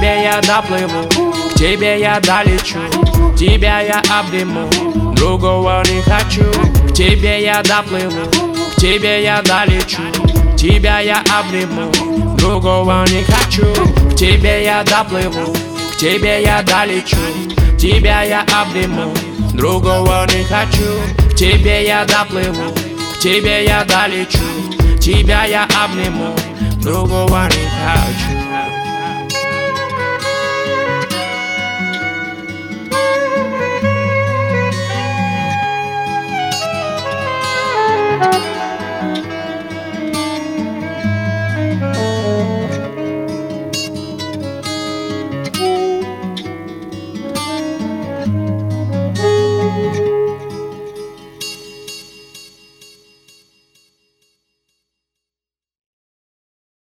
тебе я доплыву, к тебе я долечу, тебя я обниму, другого не хочу. К тебе я доплыву, к тебе я долечу, тебя я обниму, другого не хочу. К тебе я доплыву, к тебе я долечу, тебя я обниму, другого не хочу. К тебе я доплыву, к тебе я долечу, тебя я обниму, другого не хочу.